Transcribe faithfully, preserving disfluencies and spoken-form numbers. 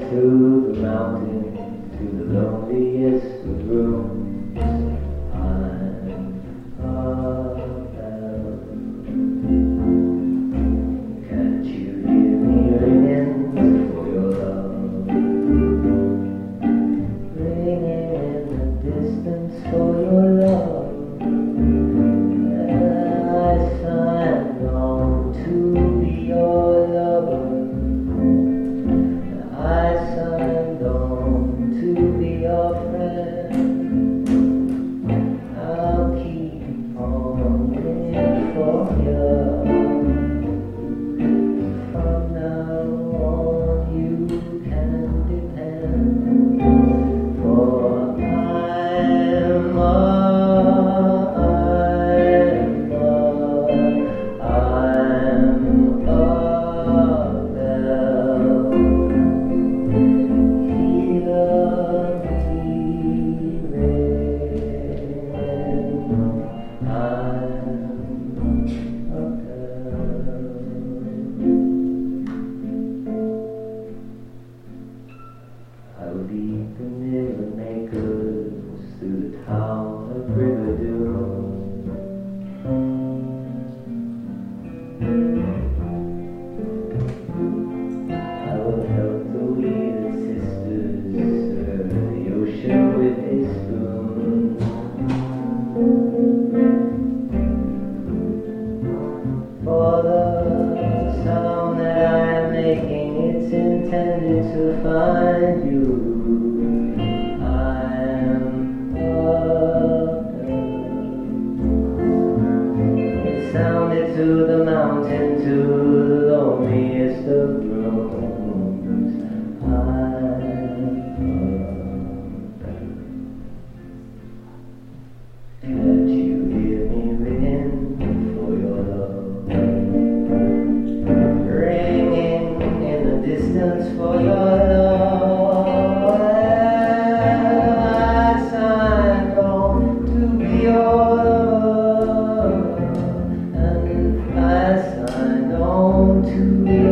through the mountain to the loneliest of rooms. I'm about. Can't you hear me ringing for your love? Ringing in the distance for your love. I signed on to be your lover. I signed on to be your friend. I'll keep on waiting for you. From now on you can depend. For I'm a, I'm a, I'm a bell. I lead the mirror makers through the town of Riverdale. I will help the weird sisters serve the ocean with a spoon. For the sound that I'm making, it's intended to find you. I'm a bird. It sounded to the mountain, to the loneliest of rooms. I'm a bird. Can't you hear me ringing for your love? Ringing in the distance for your love. I signed on to be your lover, and I signed on to be